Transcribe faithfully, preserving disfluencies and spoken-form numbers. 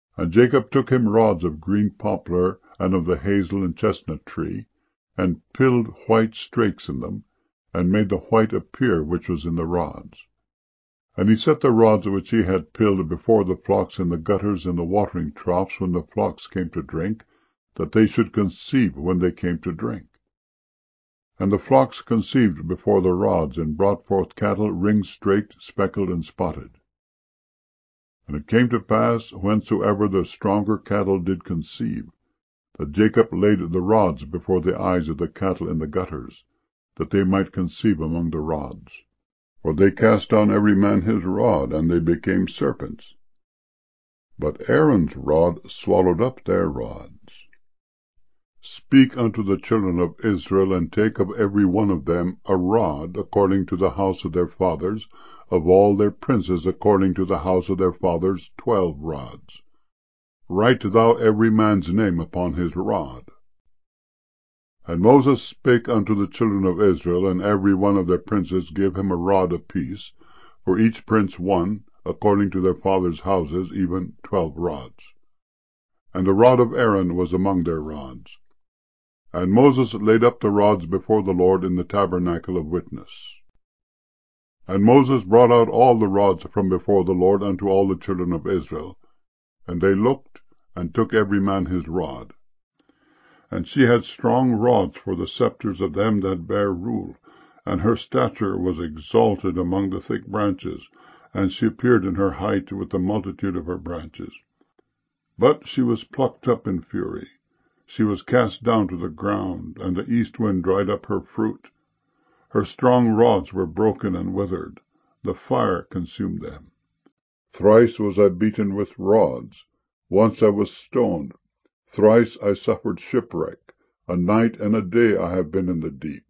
And Jacob took him rods of green poplar, and of the hazel and chestnut tree, and pilled white strakes in them, and made the white appear which was in the rods. And he set the rods which he had pilled before the flocks in the gutters and the watering troughs when the flocks came to drink, that they should conceive when they came to drink. And the flocks conceived before the rods, and brought forth cattle ring-straked, speckled, and spotted. And it came to pass, whensoever the stronger cattle did conceive, that Jacob laid the rods before the eyes of the cattle in the gutters, that they might conceive among the rods. For they cast down every man his rod, and they became serpents. But Aaron's rod swallowed up their rods. Speak unto the children of Israel, and take of every one of them a rod, according to the house of their fathers, of all their princes according to the house of their fathers, twelve rods. Write thou every man's name upon his rod. And Moses spake unto the children of Israel, and every one of their princes gave him a rod apiece, for each prince one, according to their fathers' houses, even twelve rods. And the rod of Aaron was among their rods. And Moses laid up the rods before the Lord in the tabernacle of witness. And Moses brought out all the rods from before the Lord unto all the children of Israel. And they looked, and took every man his rod. And she had strong rods for the scepters of them that bare rule, and her stature was exalted among the thick branches, and she appeared in her height with the multitude of her branches. But she was plucked up in fury. She was cast down to the ground, and the east wind dried up her fruit. Her strong rods were broken and withered. The fire consumed them. Thrice was I beaten with rods. Once I was stoned. Thrice I suffered shipwreck. A night and a day I have been in the deep.